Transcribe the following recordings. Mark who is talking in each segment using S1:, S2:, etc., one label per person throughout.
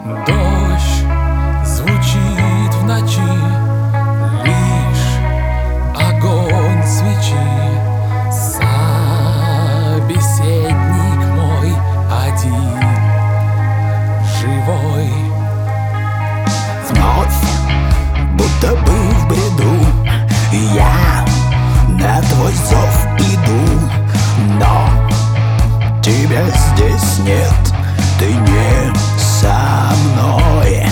S1: Дождь звучит в ночи, лишь огонь свечи. Собеседник мой один, живой.
S2: Вновь, будто бы в бреду, я на твой зов иду, но тебя здесь нет, ты не со мной.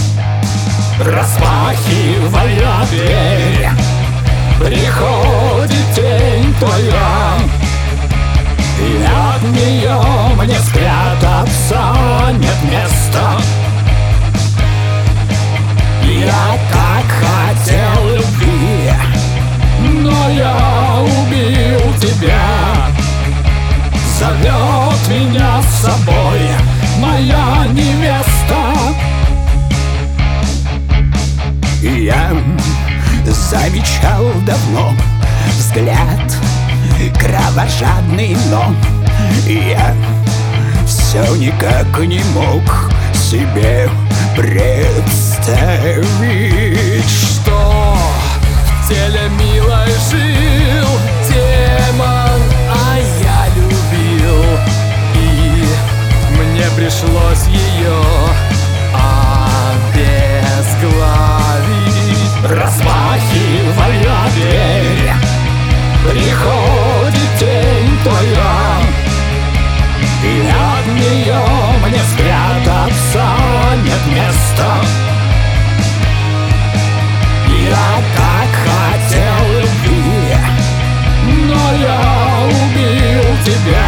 S1: Распахивая дверь, приходит тень твоя, и от нее мне спрятаться нет места. Я так хотел любви, но я убил тебя. Зовет меня с собой моя невеста.
S2: Я замечал давно взгляд кровожадный, но я все никак не мог себе представить,
S1: Что в теле милой жил демон, а я любил, и мне пришлось ее обезглавить. Распахивая дверь, приходит тень твоя, и от нее мне спрятаться нет места. Я так хотел любви, но я убил тебя.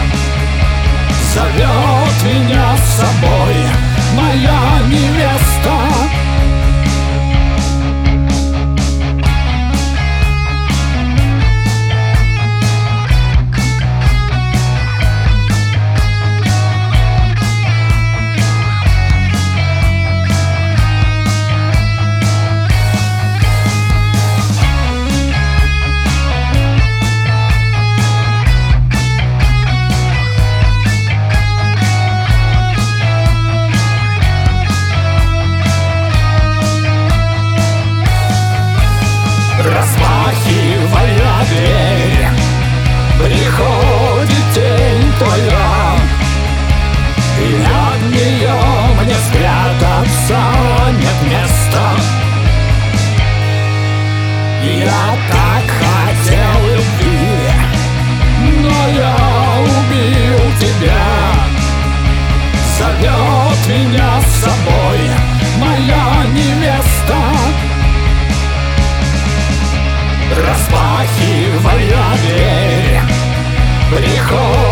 S1: Зовет меня с собой моя невеста. Распахивая дверь, приходит тень твоя, и от нее мне спрятаться нет места. Я так хотел любви, но я убил тебя. Зовет меня с собой моя невеста. Распахивая дверь, приходит